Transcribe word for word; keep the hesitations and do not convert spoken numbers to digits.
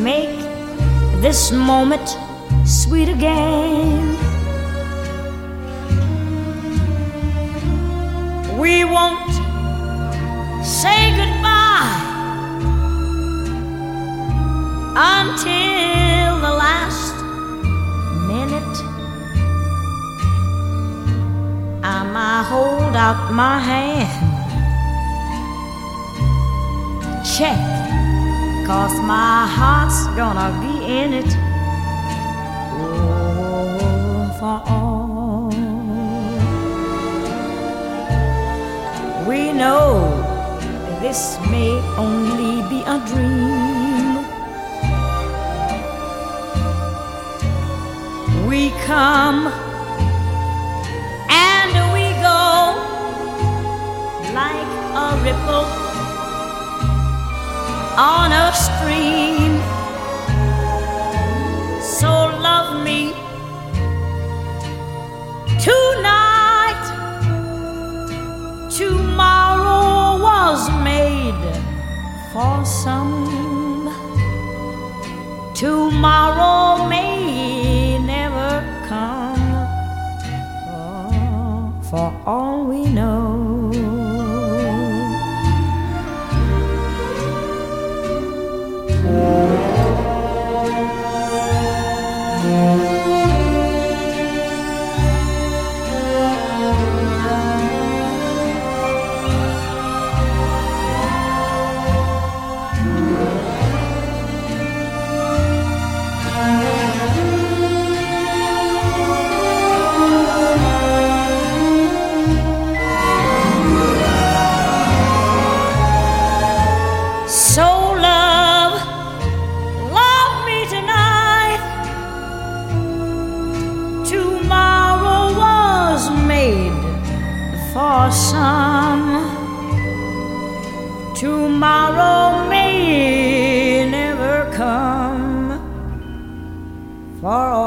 make this moment sweet again. We won't say goodbye until the last minute. I might hold out my hand, check, 'cause my heart's gonna be in it. Oh, for all we know, this may only be a dream. We come and we go like a ripple on a stream. So love me tonight. Tomorrow was made for some. Tomorrow may never come. Oh, for all we know. So love, love me tonight. Tomorrow was made for some. Tomorrow may never come for all.